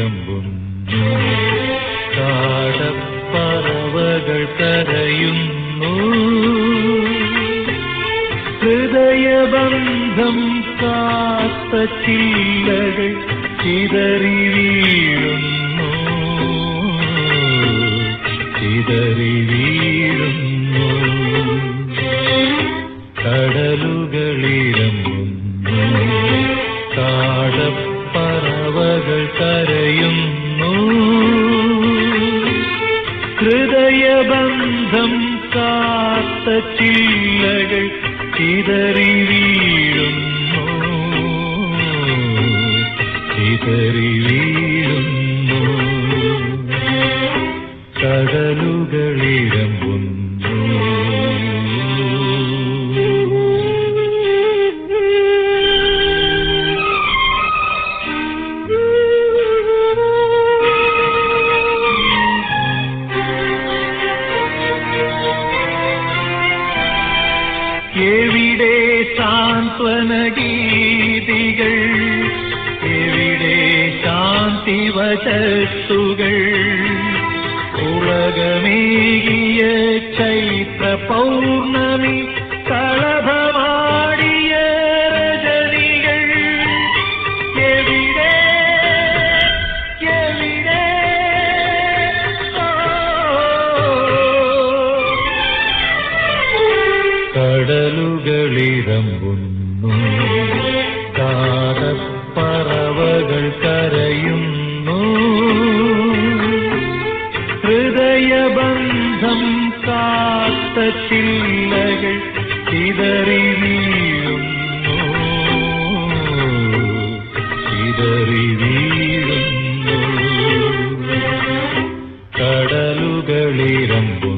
കാടപ്പറവകൾ കരയുന്നു. ഹൃദയബന്ധം കാത്ത ചില്ലകൾ ചിതറി വീഴുന്നു, ചിതറി വീഴുന്നു. കടലുകളിരമ്പുന്നു, കാടപ്പറവകൾ കരയുന്നു. ഹൃദയബന്ധം കാത്ത ചില്ലകൾ ചിതറി വീഴുന്നു, ചിതറി വീഴുന്നു. കടലുകളിരമ്പുന്നു. എവിടെ സാന്ത്വനഗീതികൾ, എവിടെ ശാന്തിവചസ്സുകൾ? ഉലകമേകിയ ചൈത്ര പൗർണമി കളഭമാടിയ രജനികൾ. എവിടെ, എവിടെ? കടലുകളിരമ്പുന്നു, കാടപ്പറവകൾ കരയുന്നു. ഹൃദയബന്ധം കാത്ത ചില്ലകൾ ചിതറി വീഴുന്നു, ചിതറി വീഴുന്നു. കടലുകളിരമ്പുന്നു.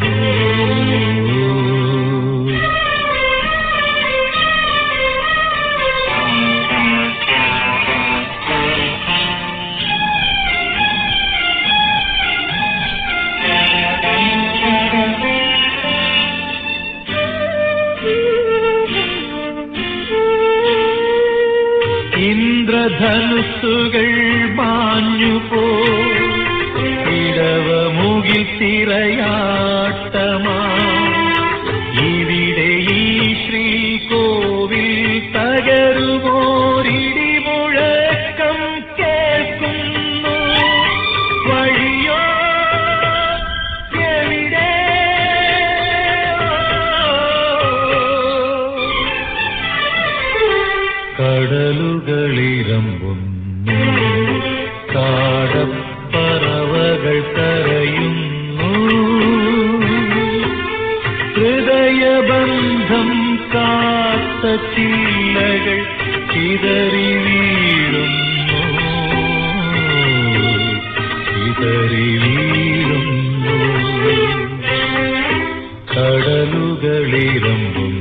ഇന്ദ്രധനുസ്സുകൾ മാഞ്ഞുപോ, ഇടവമുകിൽ തിരയാട്ടമാ. ഇവിടെ ഈ ശ്രീകോവിൽ തകരുമോരിടിമുഴക്കം കേൾക്കുന്നു. വഴിയോ എവിടെ? കടലുകളിരമ്പുന്നു, കാടപ്പറവകൾ കരയുന്നു. ഹൃദയബന്ധം കാത്ത ചില്ലകൾ ചിതറി വീഴുന്നു, ചിതറി വീഴുന്നു. കടലുകളിരമ്പുന്നു.